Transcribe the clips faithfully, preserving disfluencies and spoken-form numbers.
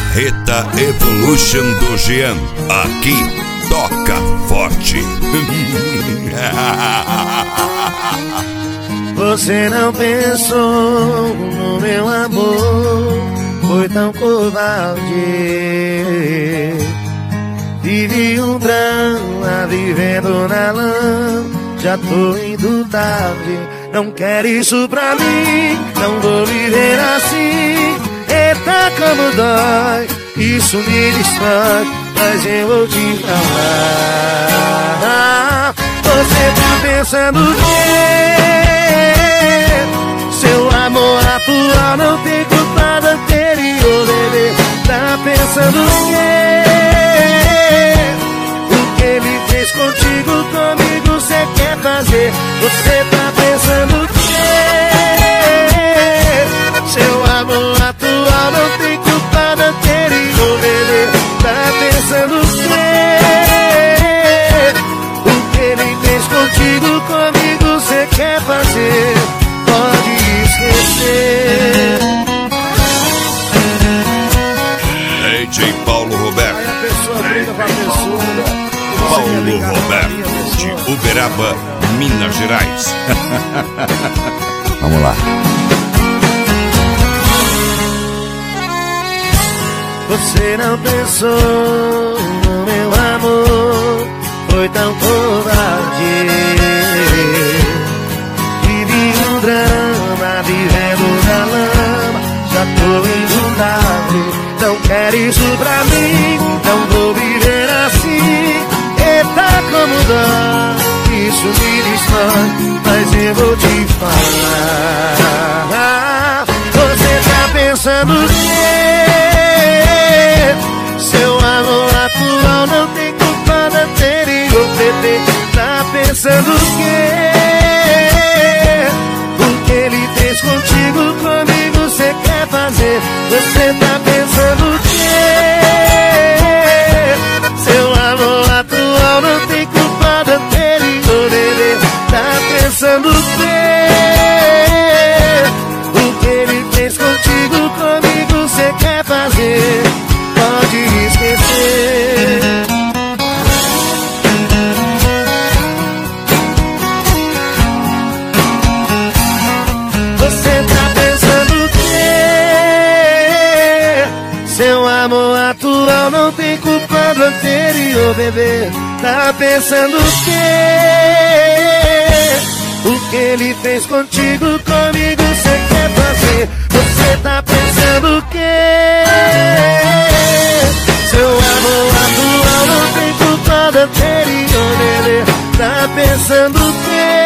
Marreta Evolution do Jean. Aqui toca forte. Você não pensou no meu amor, foi tão covarde. Vivi um drama, vivendo na lama, já tô indo tarde. Não quero isso pra mim, não vou viver assim. Eita como dói, isso me destrói, mas eu vou te falar. Você tá pensando o quê? Seu amor atual não tem culpa do anterior, bebê. Tá pensando o quê? O que ele fez contigo, comigo cê quer fazer? Você tá pensando o quê? Seu amor atual não tem culpa do anterior, bebê. Tá pensando o quê? O que ele fez contigo, comigo cê quer fazer? Pode esquecer. D J Paulo Roberto. Aí a pessoa briga com a pessoa. Paulo Roberto, de Uberaba, Minas Gerais. Vamos lá. Você não pensou no meu amor, foi tão covarde. Vivi um drama, vivendo na lama, já tô indo tarde. Não quero isso pra mim, não vou viver assim. Eita como dói, isso me destrói, mas eu vou te falar. Você tá pensando o quê? Seu amor atual não tem culpa do anterior, bebê. Tá pensando o quê? O que ele fez contigo, comigo cê quer fazer? Você tá pensando o quê? Seu amor atual não tem culpa do anterior, bebê. Tá pensando o quê? O que ele fez contigo, comigo cê quer fazer? Pode esquecer. Você tá pensando o quê? Seu amor atual não tem culpa do anterior, bebê. Tá pensando o quê? O que ele fez contigo, comigo cê quer fazer? Você tá pensando o quê? Seu amor atual não tem culpa do anterior, bebê. Tá pensando o quê?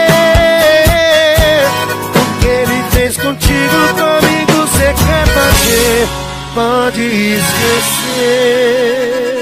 O que ele fez contigo, comigo cê quer fazer? Pode esquecer.